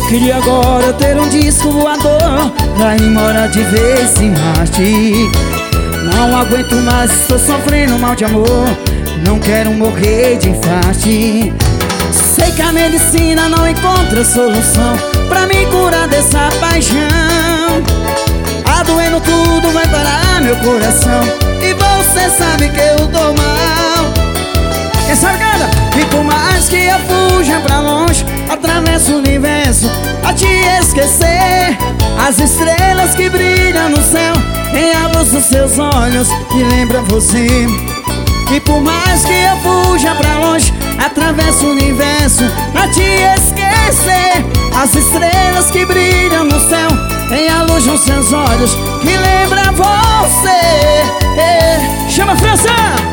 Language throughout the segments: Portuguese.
queria agora ter um disco voador pra ir embora de vez em Marte. Não aguento mais, estou sofrendo mal de amor, não quero morrer de infarte. Sei que a medicina não encontra solução pra me curar dessa paixão. Tá doendo tudo, vai parar meu coração, e você sabe que eu tô mal. Quem sabe canta? E por mais que eu fuja pra longe, atravesso o universo a te esquecer. As estrelas que brilham no céu tem a luz dos seus olhos que lembra você. E por mais que eu fuja pra longe, atravesso o universo pra te esquecer. As estrelas que brilham no céu tem a luz nos seus olhos que lembra você. Chama a França!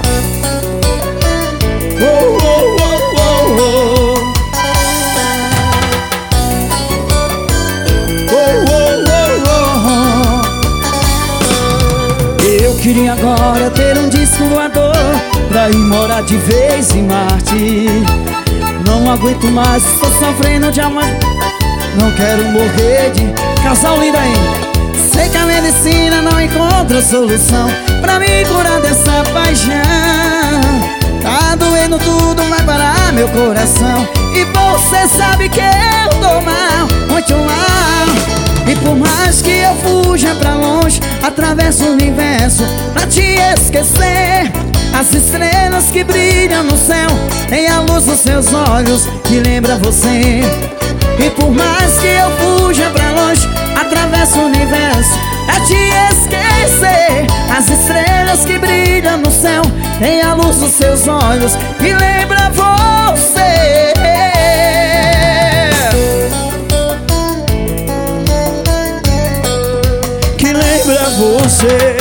Eu queria agora ter um disco voador pra ir morar de vez em Marte. Não aguento mais, estou sofrendo de amor, não quero morrer de... Casal lindo aí. Sei que a medicina não encontra solução pra me curar dessa paixão. Tá doendo tudo, vai parar meu coração, e você sabe que eu tô mal, muito mal. E por mais que eu fuja pra longe, atravesso o universo pra te esquecer. As estrelas que brilham no céu tem a luz dos seus olhos que lembra você. E por mais que eu fuja pra longe, atravesso o universo pra te esquecer. As estrelas que brilham no céu tem a luz dos seus olhos que lembra você. Que lembra você.